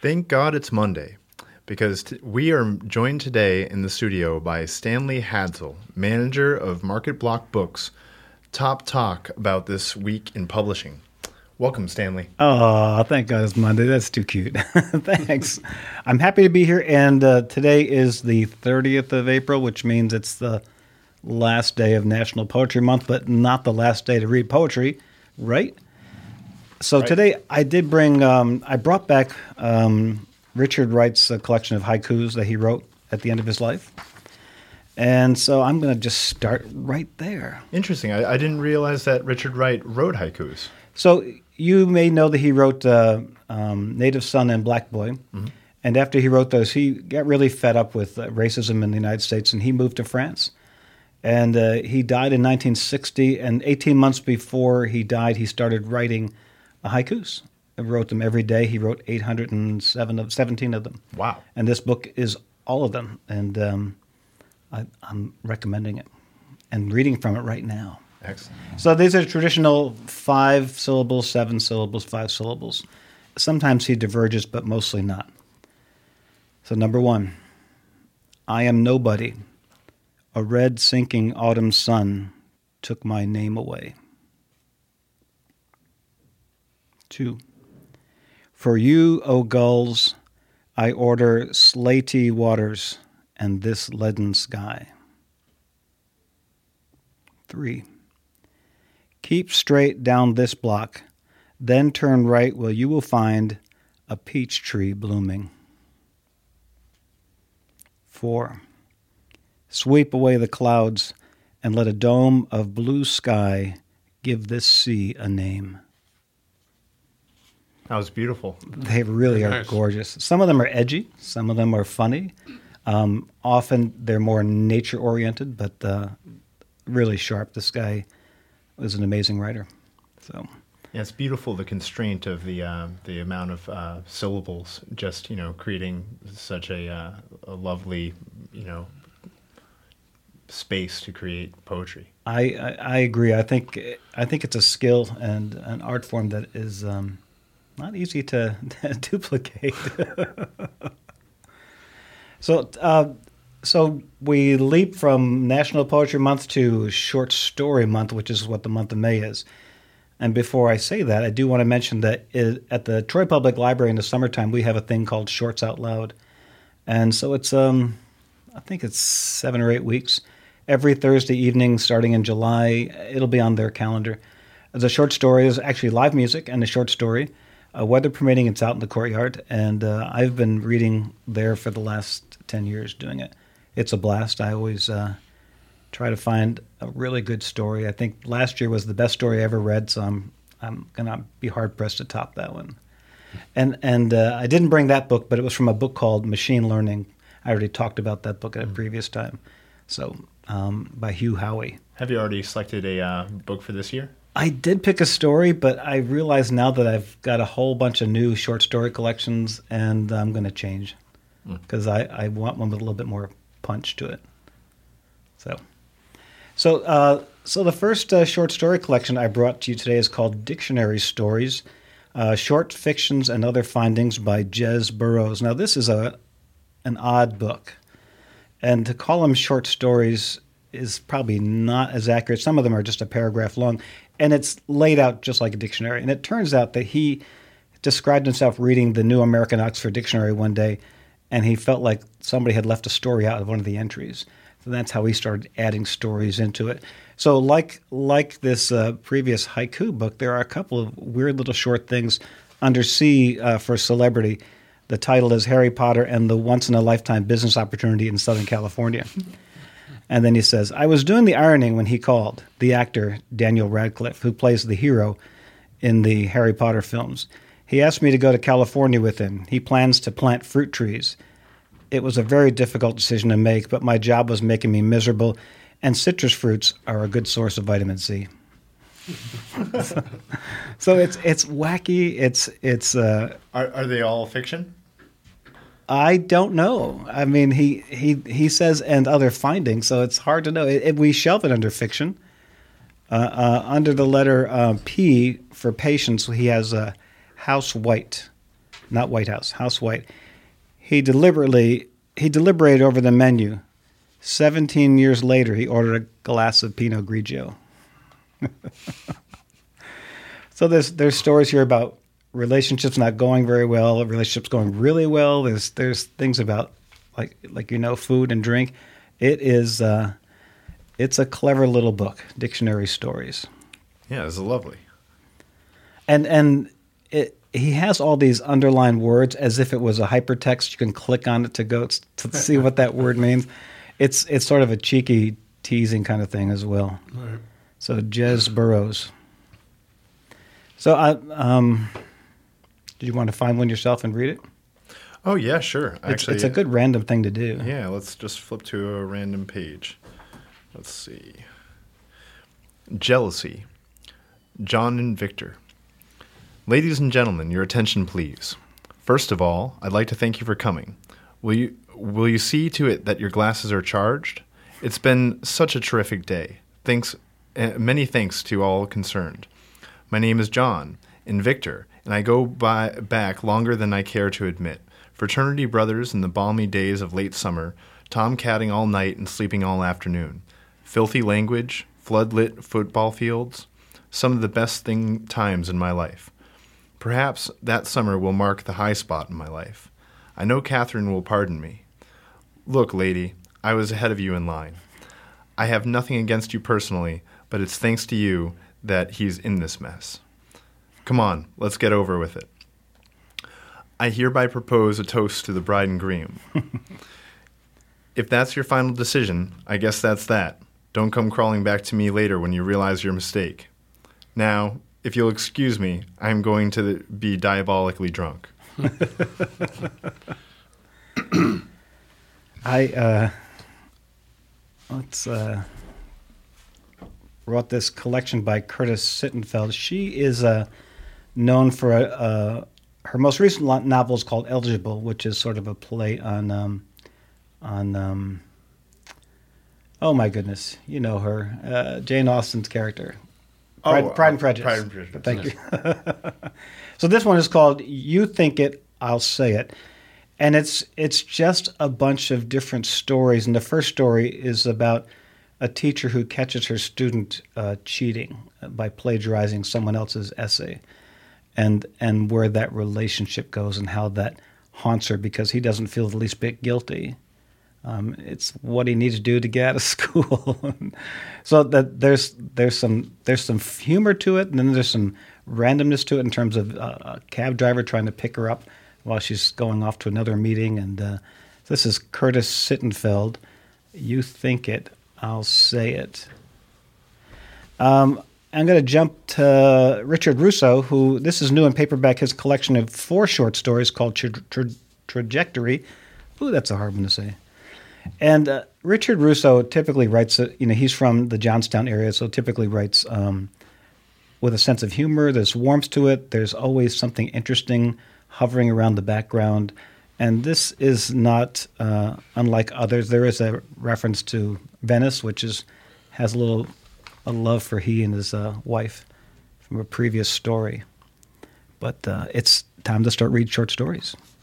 Thank God it's Monday, because we are joined today in the studio by Stanley Hadsell, manager of Market Block Books, top talk about this week in publishing. Welcome, Stanley. Oh, thank God it's Monday. That's too cute. Thanks. I'm happy to be here, and today is the 30th of April, which means it's the last day of National Poetry Month, but not the last day to read poetry, right? So Today I did bring, I brought back Richard Wright's collection of haikus that he wrote at the end of his life. And so I'm going to just start right there. Interesting. I didn't realize that Richard Wright wrote haikus. So you may know that he wrote Native Son and Black Boy. Mm-hmm. And after he wrote those, he got really fed up with racism in the United States, and he moved to France. And he died in 1960, and 18 months before he died, he started writing haikus. He wrote them every day. He wrote 817 of them. Wow. And this book is all of them, and I'm recommending it and reading from it right now. Excellent. So these are traditional 5 syllables, 7 syllables, 5 syllables. Sometimes he diverges, but mostly not. So number 1, I am nobody. A red sinking autumn sun took my name away. 2, for you, O gulls, I order slaty waters and this leaden sky. 3, keep straight down this block, then turn right where you will find a peach tree blooming. 4, sweep away the clouds and let a dome of blue sky give this sea a name. That was beautiful. They really are gorgeous. Some of them are edgy. Some of them are funny. Often they're more nature-oriented, but really sharp. This guy was an amazing writer. So, yeah, it's beautiful, the constraint of the amount of syllables, just, creating such a lovely, space to create poetry. I agree. I think it's a skill and an art form that is not easy to duplicate. So we leap from National Poetry Month to Short Story Month, which is what the month of May is. And before I say that, I do want to mention that at the Troy Public Library in the summertime, we have a thing called Shorts Out Loud. And so it's, I think it's 7 or 8 weeks. Every Thursday evening, starting in July, it'll be on their calendar. The short story is actually live music and a short story. Weather permitting, it's out in the courtyard. And I've been reading there for the last 10 years doing it. It's a blast. I always try to find a really good story. I think last year was the best story I ever read, so I'm going to be hard-pressed to top that one. And I didn't bring that book, but it was from a book called Machine Learning. I already talked about that book at a previous time. So by Hugh Howey. Have you already selected a book for this year? I did pick a story, but I realize now that I've got a whole bunch of new short story collections, and I'm going to change because I want one with a little bit more punch to it. So the first short story collection I brought to you today is called Dictionary Stories, Short Fictions and Other Findings by Jez Burrows. Now, this is an odd book, and to call them short stories is probably not as accurate. Some of them are just a paragraph long, and it's laid out just like a dictionary. And it turns out that he described himself reading the New American Oxford Dictionary one day, and he felt like somebody had left a story out of one of the entries. So that's how he started adding stories into it. So like this previous haiku book, there are a couple of weird little short things under C for celebrity. The title is Harry Potter and the Once-in-a-Lifetime Business Opportunity in Southern California. And then he says, I was doing the ironing when he called, the actor Daniel Radcliffe, who plays the hero in the Harry Potter films. He asked me to go to California with him. He plans to plant fruit trees. It was a very difficult decision to make, but my job was making me miserable, and citrus fruits are a good source of vitamin C. So it's wacky. It's Are they all fiction? I don't know. I mean, he says and other findings, so it's hard to know. We shelve it under fiction. Under the letter P for patience, he has House White. not White House, House White. He deliberated over the menu. 17 years later, he ordered a glass of Pinot Grigio. So there's stories here about relationships not going very well, relationships going really well. There's things about like food and drink. It's a clever little book, Dictionary Stories. Yeah, it's lovely. And he has all these underlined words as if it was a hypertext. You can click on it to see what that word means. It's sort of a cheeky, teasing kind of thing as well. Right. So Jez Burrows. So did you want to find one yourself and read it? Oh, yeah, sure. Actually, it's a good random thing to do. Yeah, let's just flip to a random page. Let's see. Jealousy. John and Victor. Ladies and gentlemen, your attention, please. First of all, I'd like to thank you for coming. Will you see to it that your glasses are charged? It's been such a terrific day. Many thanks to all concerned. My name is John and Victor, and I go back longer than I care to admit. Fraternity brothers in the balmy days of late summer, tomcatting all night and sleeping all afternoon. Filthy language, floodlit football fields, some of the best times in my life. Perhaps that summer will mark the high spot in my life. I know Catherine will pardon me. Look, lady, I was ahead of you in line. I have nothing against you personally, but it's thanks to you that he's in this mess. Come on, let's get over with it. I hereby propose a toast to the bride and groom. If that's your final decision, I guess that's that. Don't come crawling back to me later when you realize your mistake. Now, if you'll excuse me, I'm going to be diabolically drunk. I wrote this collection by Curtis Sittenfeld. She is known for her most recent novel is called Eligible, which is sort of a play on oh my goodness, you know her, Jane Austen's character. Pride and Prejudice. Pride and Prejudice. Thank you. So this one is called You Think It, I'll Say It. And it's just a bunch of different stories. And the first story is about a teacher who catches her student cheating by plagiarizing someone else's essay, and where that relationship goes and how that haunts her because he doesn't feel the least bit guilty. It's what he needs to do to get out of school. So that there's some humor to it, and then there's some randomness to it in terms of a cab driver trying to pick her up while she's going off to another meeting. And this is Curtis Sittenfeld. You Think It, I'll Say It. I'm going to jump to Richard Russo, who this is new in paperback, his collection of 4 short stories called Trajectory. Ooh, that's a hard one to say. And Richard Russo typically writes, he's from the Johnstown area, so typically writes with a sense of humor. There's warmth to it. There's always something interesting hovering around the background. And this is not unlike others. There is a reference to Venice, which has a love for he and his wife from a previous story. But it's time to start reading short stories.